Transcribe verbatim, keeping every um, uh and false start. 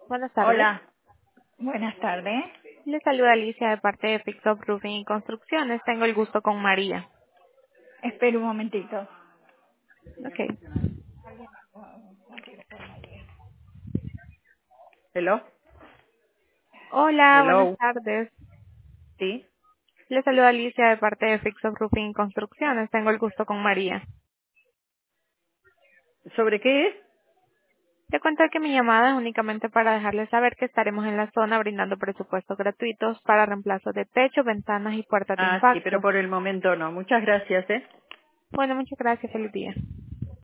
Buenas tardes. Hola, buenas tardes. Le saluda Alicia de parte de Fix Up Roofing y Construcciones. Tengo el gusto con María. Espera un momentito. Ok. Hello, Hola, buenas hello, tardes. sí. Le saluda Alicia de parte de Fix Up Roofing y Construcciones. Tengo el gusto con María. ¿Sobre qué es? Le cuento que mi llamada es únicamente para dejarle saber que estaremos en la zona brindando presupuestos gratuitos para reemplazo de techo, ventanas y puertas de Ah, sí, pero impacto. por el momento no. Muchas gracias, ¿eh? Bueno, muchas gracias. Feliz día.